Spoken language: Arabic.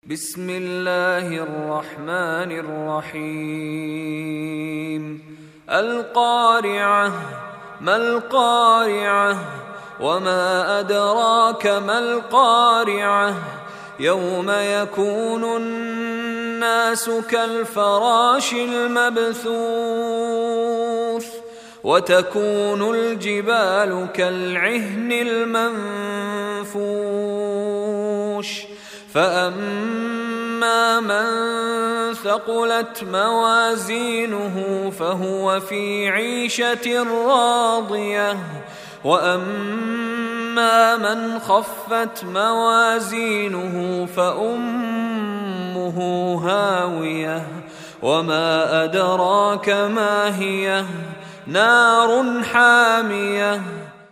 بسم الله الرحمن الرحيم القارعة ما القارعة وما أدراك ما القارعة يوم يكون الناس كالفراش المبثوث وتكون الجبال كالعهن المنفوش فأما من ثقلت موازينه فهو في عيشة راضية وأما من خفت موازينه فأمه هاوية وما أدراك ما هي نار حامية